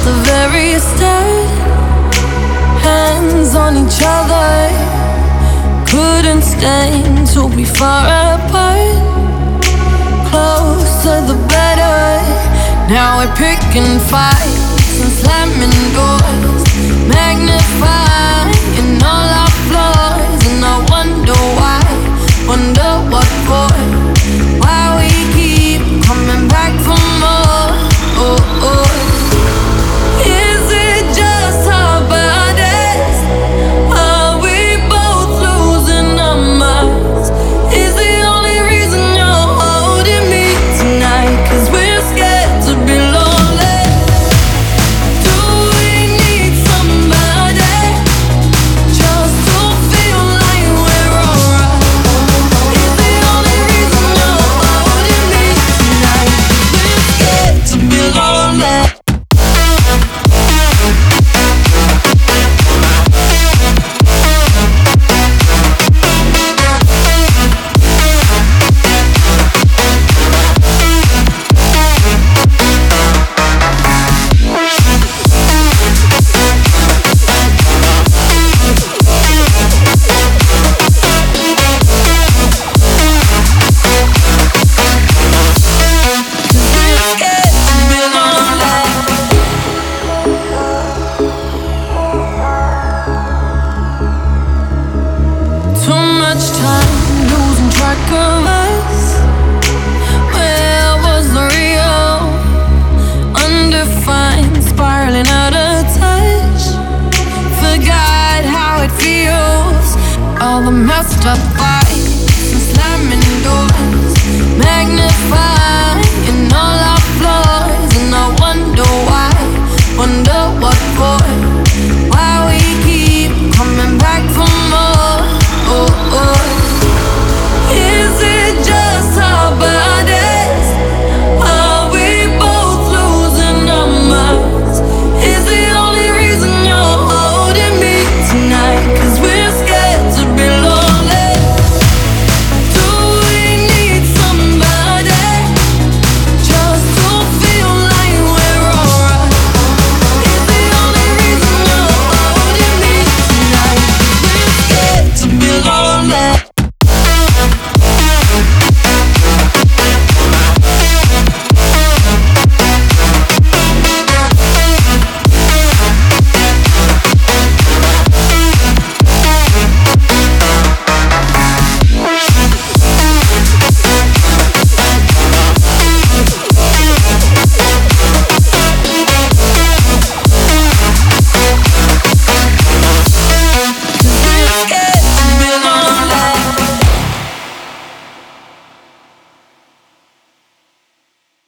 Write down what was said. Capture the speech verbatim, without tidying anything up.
the very start. Hands on each other, couldn't stand to be far apart. Closer the better. Now we're picking fights and slamming doors, magnifying all our flaws. And I wonder why, wonder what for, why we keep coming back for more. Oh, oh. Is it just our bodies? Are we both losing our minds? Is the only reason you're holding me tonight 'cause we're scared to be lonely? Do we need somebody just to feel like we're alright? Is the only reason you're holding me tonight 'cause we're scared to be lonely? Too much time losing track of us. Where was the real? Undefined, spiraling out of touch. Forgot how it feels. All the messed up fights and slamming doors, magnifying all